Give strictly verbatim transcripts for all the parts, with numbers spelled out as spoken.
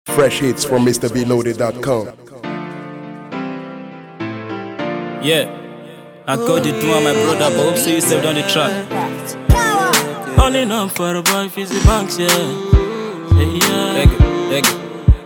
Fresh hits from Mister B Loaded dot com. Yeah, I got it doing my brother, but hope so you saved on the track. Calling up for a boy, Fizzy Banks, yeah. Hey, yeah. Leg it, leg it.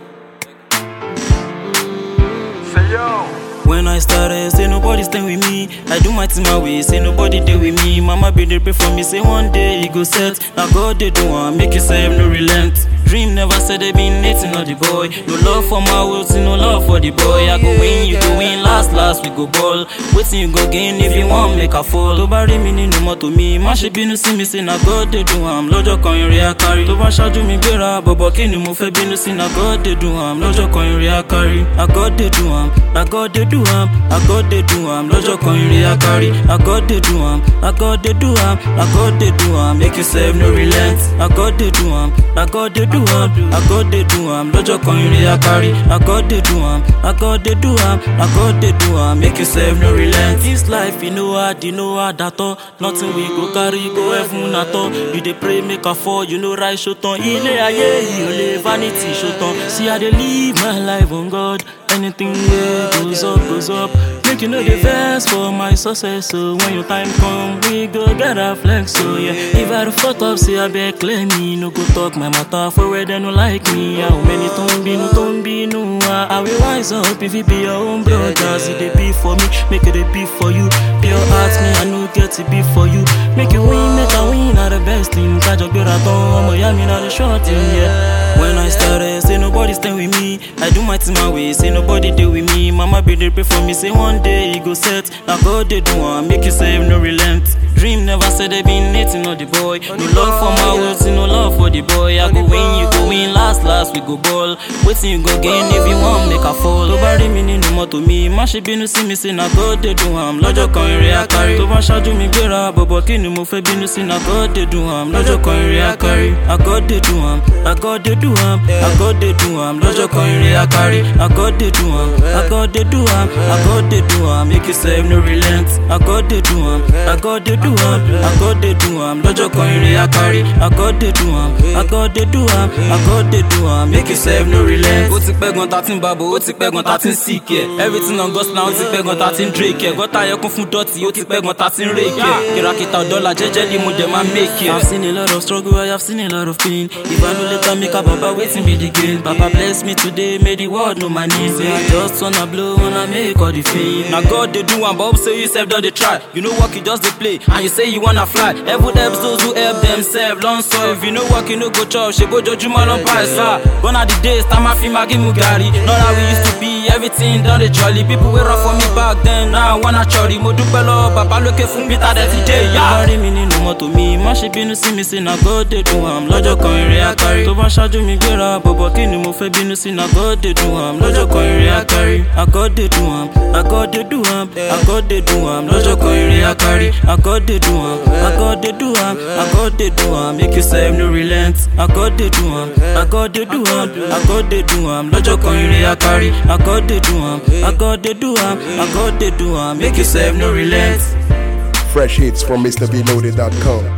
Say yo. When I started, say nobody stay with me. I do my thing my way, say nobody there with me. Mama be there pray for me, say one day you go set. Now God they do one, make yourself no relent. Dream never said they been hating on the boy. No love for my words, no love for the boy. I go win, you go win, last last we go ball. Waiting you go gain if you want make a fall. To bury me no more to me, man she be no see me say na God they do am. Lọ́jọ́ kan ire a carry. To ba ṣáájú mi gbéra, bọ̀bọ̀ kí ni mo fẹ́ bínú sí na God they do am. Lọ́jọ́ kan ire a carry. Na God they do am, na God they do am, na God they do am. Lọ́jọ́ kan ire a carry. Na God they do am, na God they do am, na God they do am. Make yourself no relent. Na God they do am, na God they do am, na God they do am. Lọ́jọ́ kan ire a carry. Na God they do am, na God they do am, na God they do am. Make yourself no relent. This life you know hard, you know hard at all. Nothing we go carry go heaven at all. You dey pray make a fall, you know right shot on. Ilé ayé yìí ò lè vanity shot on. See I dey live my life on God. Anything wey goes up goes up. Make you know the verse for my success. So when your time come, we go get a flex. So yeah, if I fuck up, say I beg claim me. No go talk my matter for where they no like me. How many don't be no don't be no. I will wise up if it be your own brothers. If they be for me, make it a be for you. Pure heart me, I know get to be for you. Make you win, make a win, not the best thing. Catch a better tone, I'm a yummy, not a short thing, yeah. When I started, say nobody stay with me. I do my thing my way, say nobody there with me. Mama be there pray for me, say one day you go set. Now God they do one, make yourself no relent. Dream never said they been hating on the boy. No love for my words, no love for the boy. I go win, you go win, last last we go ball. Waiting you go gain if you want make a fall. To bury me no more to me, man she be no see me say na God they do am. Lọ́jọ́ kan ire a carry. To ba ṣáájú mi gbéra, bọ̀bọ̀ kí ni mo fẹ́ bínú sí na God they do am. Lọ́jọ́ kan ire a carry. Na God they do am, na God they do am, na God they do am. Lọ́jọ́ kan ire a carry. Na God they do am, na God they do am, na God they do am. Make yourself no relent. Na God they do am, na God they do am, na God they do am. Lọ́jọ́ kan ire a carry. Na God they do am, na God they do am, na God they do am. Make yourself no relent. Ó ti pẹ́ gan ta ti ń babo, ó ti pẹ́ gan ta ti ń sick ẹ̀. Everything on gospel now ó ti pẹ́ gan ta ti ń drake ẹ̀. Gọ́tà yẹ kún fún dọ́tì, ó ti pẹ́ gan ta ti ń rake ẹ̀. Kìràkìtà dọ́là jẹ́jẹ́lì mo dẹ̀ máa make it. I've seen a lot of struggle, I have seen a lot of pain. If I no later make a baba waiting be the gain. Papa bless me today, may the world know my name. Say I just wanna blow, wanna make all the fame. Now God they do one, but hope say you self done the try. You know what, you just they play, and you say you wanna fly. Every helps those who help themselves, long so if you know what, you know go chop, she go judge you man on price. Gone are the days, time I feel my give Mugari. Not how we used to be, everything done the jolly. People were rough for me back then, now I wanna chori. Mo dupe lo, papa look at fun bitter that today, yeah. Nobody meaning no more to me, man she be no see me say na God they do am. Lọ́jọ́ kan ire a carry. To ba ṣáájú mi gbéra, bọ̀bọ̀ kí ni mo fẹ́ bínú sí na God they do am. Lọ́jọ́ kan ire a carry. Na God they do am, na God they do am, na God they do am. Lọ́jọ́ kan ire a carry. Na God they do am, na God they do am, na God they do am. Make yourself no relent. Na God they do am, na God they do am, na God they do am. Lọ́jọ́ kan ire a carry. Na God they do am, na God they do am, na God they do am. Make yourself no relent. Fresh hits from Mister B Loaded dot com.